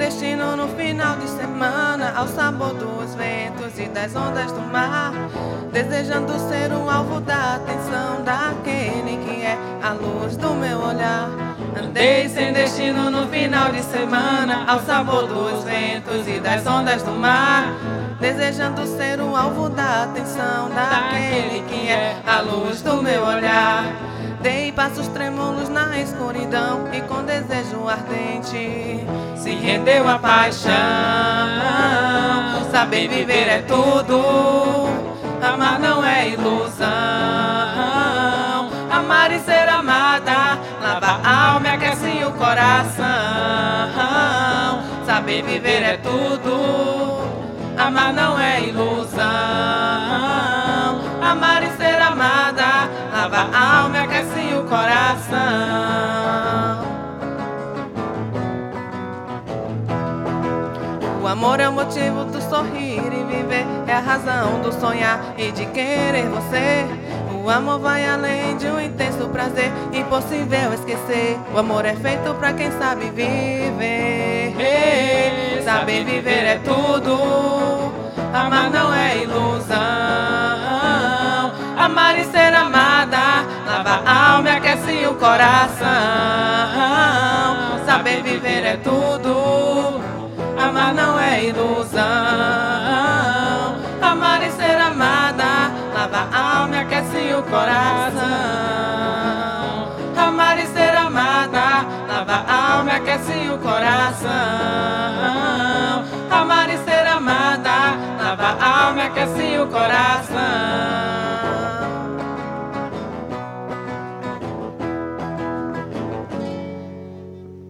destino no final de semana, ao sabor dos ventos e das ondas do mar, desejando ser um alvo da atenção daquele que é a luz do meu olhar. Andei sem destino no final de semana, ao sabor dos ventos e das ondas do mar, desejando ser um alvo da atenção daquele que é a luz do meu olhar. Dei passos trêmulos na escuridão e com desejo ardente se rendeu a paixão. Saber viver é tudo, amar não é ilusão. Amar e ser amada lava a alma e aquece o coração. Saber viver é tudo, amar não é ilusão. Amar e ser amada lava a alma e aquece o coração. O amor é o motivo do sorrir e viver, é a razão do sonhar e de querer você. O amor vai além de um intenso prazer, impossível esquecer. O amor é feito pra quem sabe viver. Saber viver é tudo, amar não é ilusão. Amar e ser amada lava a alma e aquece o coração. Saber viver é tudo, amar não é ilusão. Amar e ser amada lava a alma e aquece o coração. Amar e ser amada lava a alma e aquece o coração. Amar e ser amada lava a alma e aquece o coração.